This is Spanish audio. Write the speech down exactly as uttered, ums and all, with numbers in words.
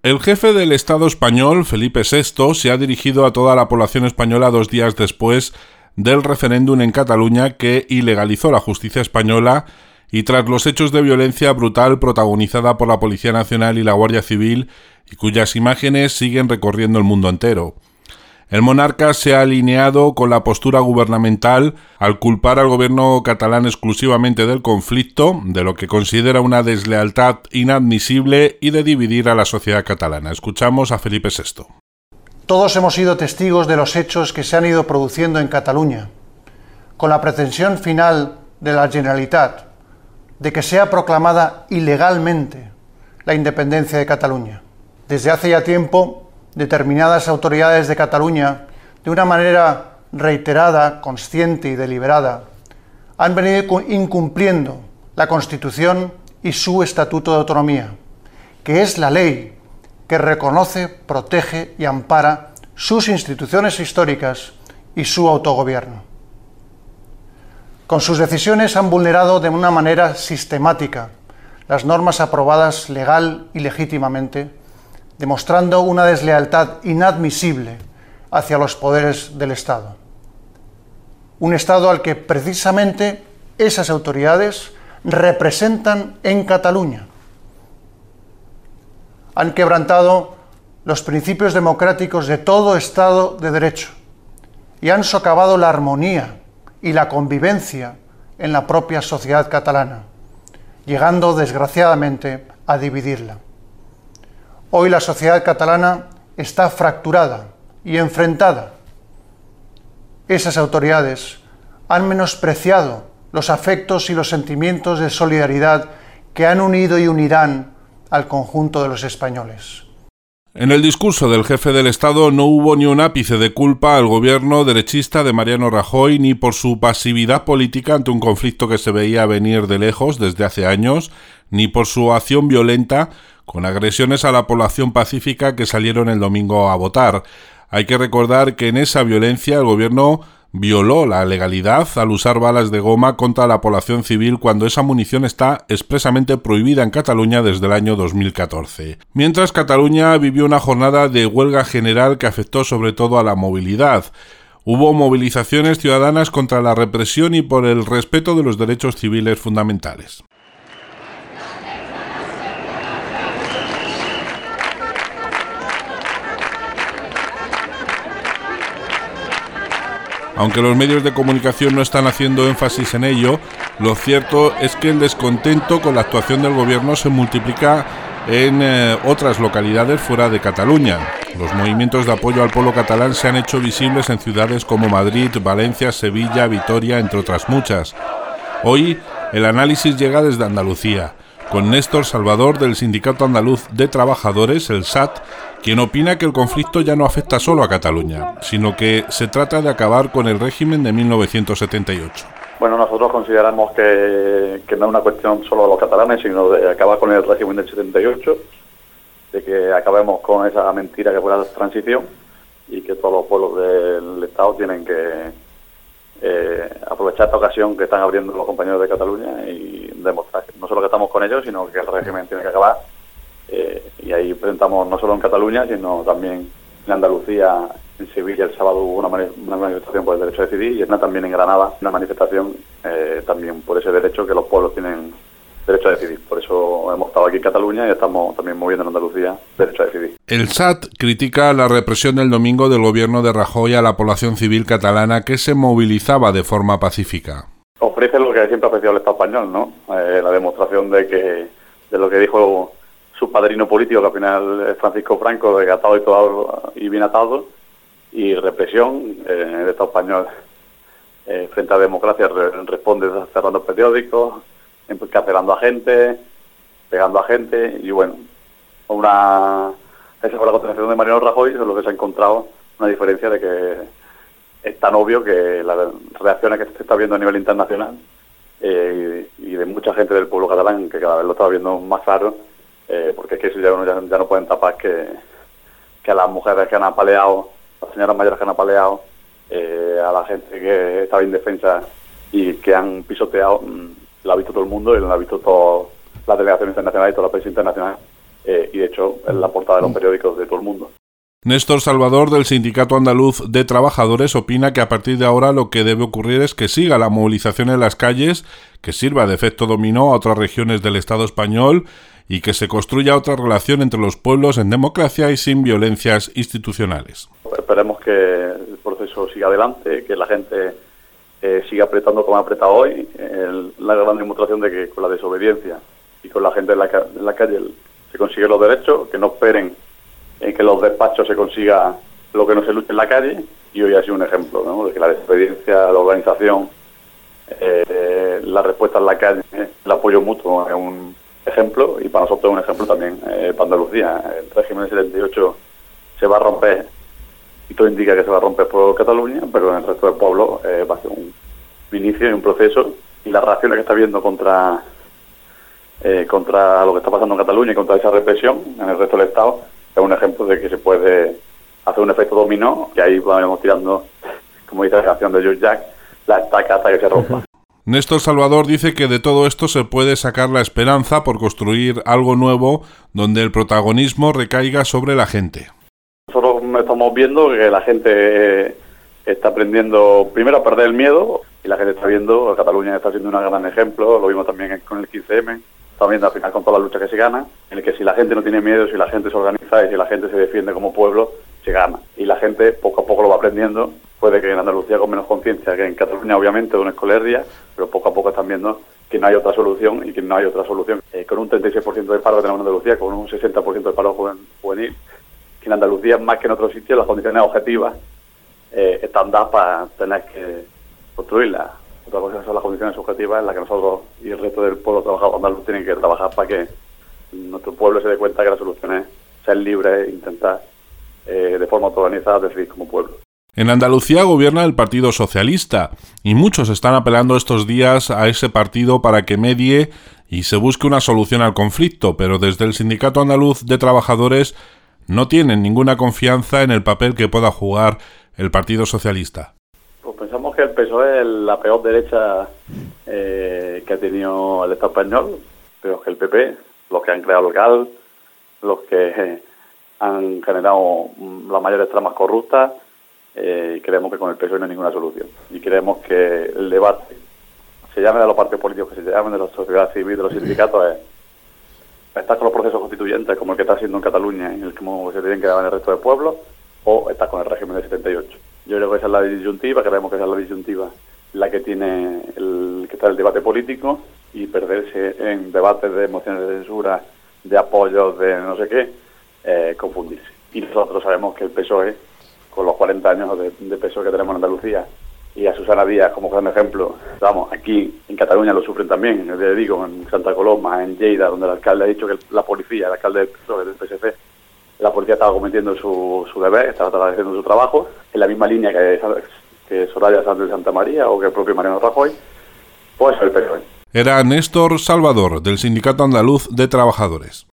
El jefe del Estado español, Felipe sexto, se ha dirigido a toda la población española dos días después del referéndum en Cataluña que ilegalizó la justicia española y tras los hechos de violencia brutal protagonizada por la Policía Nacional y la Guardia Civil y cuyas imágenes siguen recorriendo el mundo entero. El monarca se ha alineado con la postura gubernamental al culpar al gobierno catalán exclusivamente del conflicto, de lo que considera una deslealtad inadmisible y de dividir a la sociedad catalana. Escuchamos a Felipe sexto. Todos hemos sido testigos de los hechos que se han ido produciendo en Cataluña, con la pretensión final de la Generalitat de que sea proclamada ilegalmente la independencia de Cataluña. Desde hace ya tiempo, determinadas autoridades de Cataluña, de una manera reiterada, consciente y deliberada, han venido incumpliendo la Constitución y su Estatuto de Autonomía, que es la ley que reconoce, protege y ampara sus instituciones históricas y su autogobierno. Con sus decisiones han vulnerado de una manera sistemática las normas aprobadas legal y legítimamente, demostrando una deslealtad inadmisible hacia los poderes del Estado. Un Estado al que precisamente esas autoridades representan en Cataluña. Han quebrantado los principios democráticos de todo Estado de Derecho y han socavado la armonía y la convivencia en la propia sociedad catalana, llegando desgraciadamente a dividirla. Hoy la sociedad catalana está fracturada y enfrentada. Esas autoridades han menospreciado los afectos y los sentimientos de solidaridad que han unido y unirán al conjunto de los españoles. En el discurso del jefe del Estado no hubo ni un ápice de culpa al gobierno derechista de Mariano Rajoy ni por su pasividad política ante un conflicto que se veía venir de lejos desde hace años, ni por su acción violenta con agresiones a la población pacífica que salieron el domingo a votar. Hay que recordar que en esa violencia el gobierno violó la legalidad al usar balas de goma contra la población civil cuando esa munición está expresamente prohibida en Cataluña desde el año dos mil catorce. Mientras Cataluña vivió una jornada de huelga general que afectó sobre todo a la movilidad. Hubo movilizaciones ciudadanas contra la represión y por el respeto de los derechos civiles fundamentales. Aunque los medios de comunicación no están haciendo énfasis en ello, lo cierto es que el descontento con la actuación del gobierno se multiplica en eh, otras localidades fuera de Cataluña. Los movimientos de apoyo al pueblo catalán se han hecho visibles en ciudades como Madrid, Valencia, Sevilla, Vitoria, entre otras muchas. Hoy el análisis llega desde Andalucía, con Néstor Salvador del Sindicato Andaluz de Trabajadores, el S A T, quien opina que el conflicto ya no afecta solo a Cataluña, sino que se trata de acabar con el régimen de mil novecientos setenta y ocho. Bueno, nosotros consideramos que, que no es una cuestión solo de los catalanes, sino de acabar con el régimen del setenta y ocho, de que acabemos con esa mentira que fue la transición y que todos los pueblos del Estado tienen que eh, aprovechar esta ocasión que están abriendo los compañeros de Cataluña y demostrar que no solo que estamos con ellos, sino que el régimen tiene que acabar. Eh, y ahí presentamos no solo en Cataluña, sino también en Andalucía, en Sevilla el sábado hubo una, mani una manifestación por el derecho a decidir y en, también en Granada una manifestación eh, también por ese derecho que los pueblos tienen derecho a decidir. Por eso hemos estado aquí en Cataluña y estamos también moviendo en Andalucía derecho a decidir. El S A T critica la represión del domingo del gobierno de Rajoy a la población civil catalana que se movilizaba de forma pacífica. Ofrece lo que siempre ha apreciado el Estado español, ¿no? Eh, la demostración de que de lo que dijo su padrino político, que al final es Francisco Franco, de atado y todo y bien atado, y represión. Eh, el Estado español eh, frente a la democracia re responde cerrando periódicos, encarcelando a gente, pegando a gente, y bueno, una esa fue la contestación de Mariano Rajoy, es lo que se ha encontrado, una diferencia de que es tan obvio que las reacciones que se está viendo a nivel internacional eh, y, y de mucha gente del pueblo catalán, que cada vez lo está viendo más claro, eh, porque es que eso ya, ya, ya no pueden tapar que, que a las mujeres que han apaleado, a las señoras mayores que han apaleado, eh, a la gente que estaba indefensa y que han pisoteado, mmm, la ha visto todo el mundo y lo ha visto todas las delegaciones internacionales y toda la prensa internacional, eh, y de hecho en la portada de los periódicos de todo el mundo. Néstor Salvador, del Sindicato Andaluz de Trabajadores, opina que a partir de ahora lo que debe ocurrir es que siga la movilización en las calles, que sirva de efecto dominó a otras regiones del Estado español y que se construya otra relación entre los pueblos en democracia y sin violencias institucionales. Esperemos que el proceso siga adelante, que la gente eh, siga apretando como ha apretado hoy, eh, la gran demostración de que con la desobediencia y con la gente en la, en la calle se consiguen los derechos, que no esperen en que los despachos se consiga lo que no se lucha en la calle, y hoy ha sido un ejemplo, ¿no?, de que la desobediencia, la organización, eh, la respuesta en la calle, el apoyo mutuo es un ejemplo, y para nosotros es un ejemplo también eh, para Andalucía. El régimen del setenta y ocho se va a romper, y todo indica que se va a romper por Cataluña, pero en el resto del pueblo eh, va a ser un, un inicio y un proceso, y las reacciones que está habiendo contra, eh, contra lo que está pasando en Cataluña y contra esa represión en el resto del Estado es un ejemplo de que se puede hacer un efecto dominó, y ahí vamos tirando, como dice la canción de George Jack, la estaca hasta que se rompa. Néstor Salvador dice que de todo esto se puede sacar la esperanza por construir algo nuevo donde el protagonismo recaiga sobre la gente. Nosotros estamos viendo que la gente está aprendiendo primero a perder el miedo, y la gente está viendo, Cataluña está siendo un gran ejemplo, lo vimos también con el quince eme, estamos viendo al final con toda la lucha que se gana, en el que si la gente no tiene miedo, si la gente se organiza y si la gente se defiende como pueblo, se gana. Y la gente poco a poco lo va aprendiendo, puede que en Andalucía con menos conciencia que en Cataluña, obviamente, de una escolerdia, pero poco a poco están viendo que no hay otra solución y que no hay otra solución. Eh, con un treinta y seis por ciento de paro que tenemos en Andalucía, con un sesenta por ciento de paro juvenil, que en Andalucía, más que en otros sitios, las condiciones objetivas eh, están dadas para tener que construirlas. Otra cosa son las condiciones subjetivas en las que nosotros y el resto del pueblo trabajador andaluz tienen que trabajar para que nuestro pueblo se dé cuenta que la solución es ser libre e intentar eh, de forma autoorganizada decidir como pueblo. En Andalucía gobierna el Partido Socialista y muchos están apelando estos días a ese partido para que medie y se busque una solución al conflicto, pero desde el Sindicato Andaluz de Trabajadores no tienen ninguna confianza en el papel que pueda jugar el Partido Socialista. Pues pensamos que el P S O E es la peor derecha eh, que ha tenido el Estado español, pero que el P P, los que han creado local, los que eh, han generado las mayores tramas corruptas, eh, creemos que con el P S O E no hay ninguna solución. Y creemos que el debate, se llame de los partidos políticos que se llamen, de la sociedad civil, de los sindicatos, es estar con los procesos constituyentes como el que está haciendo en Cataluña y el que se tienen que dar en el resto del pueblo, o estar con el régimen del setenta y ocho. Yo creo que esa es la disyuntiva, creemos que esa es la disyuntiva la que tiene el que está el debate político, y perderse en debates de mociones de censura, de apoyos, de no sé qué, eh, confundirse. Y nosotros sabemos que el P S O E, con los cuarenta años de, de P S O E que tenemos en Andalucía, y a Susana Díaz como gran ejemplo, vamos, aquí en Cataluña lo sufren también, le digo, en Santa Coloma, en Lleida, donde el alcalde ha dicho que la policía, el alcalde del P S O E, del P S C, la policía estaba cometiendo su, su deber, estaba haciendo su trabajo, en la misma línea que, que Soraya Sánchez de Santa María o que el propio Mariano Rajoy, pues el P S O E. Era Néstor Salvador, del Sindicato Andaluz de Trabajadores.